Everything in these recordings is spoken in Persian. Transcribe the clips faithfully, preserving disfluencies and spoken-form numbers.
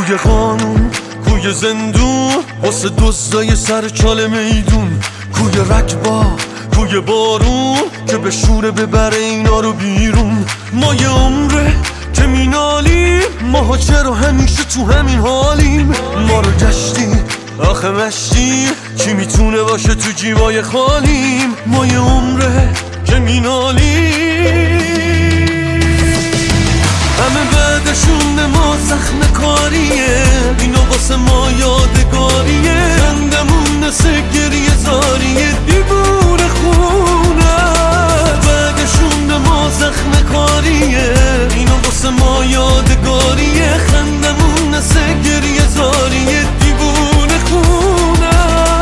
کوی قانون، کوی زندون، واسه دزدای سر چال میدون، کوی رکبا، کوی بارون که به شوره ببره اینا رو بیرون. ما یه عمره که مینالیم، ماها چرا همیشه تو همین حالیم؟ ما رو گشتیم آخه مشتیم، کی میتونه باشه تو جیبای خالیم؟ ما یه عمره که مینالیم، همه بعدشون ما زخم کاریه، اینا واسه ما یادگاریه، خندمون نسه گریه زاریه، دیوونه خونه. بعدشون ما زخم کاریه، اینا واسه ما یادگاریه، خندمون نسه گریه زاریه، دیوونه خونه.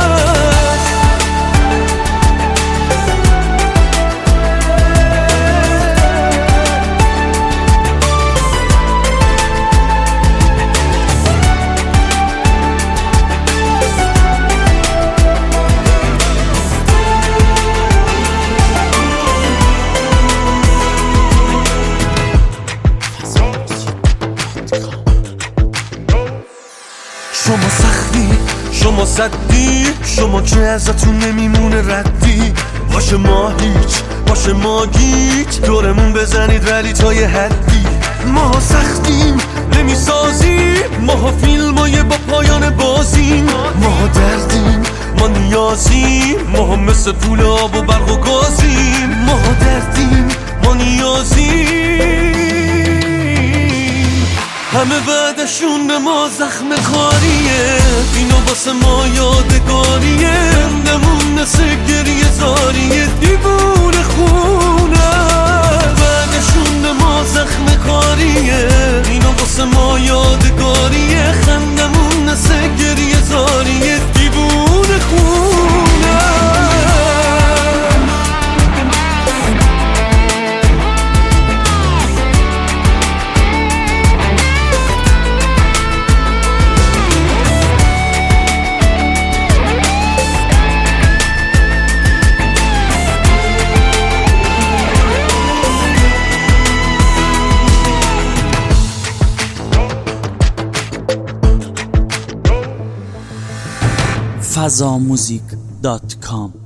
شما سختی، شما صدی، شما که ازتون نمیمونه ردی، باشه ما هیچ، باشه ما گیج، دورمون بزنید ولی تا یه حدی. ما سختیم نمیسازیم، ما فیلمای با پایان بازیم، ما دردیم، ما نیازیم، ما مثل پول آب و برق و گازیم، ما دردیم، ما نیازیم، همه بعدشون ما زخم کاریه، اینا واسه ما یادگاریه، خندمون نسه گریه زاریه، دیوونه خونه. بعدشون ما زخم کاریه، اینا واسه ما یادگاریه، خندمون نسه گریه زاریه، دیوونه خونه. فضا موزیک دات کام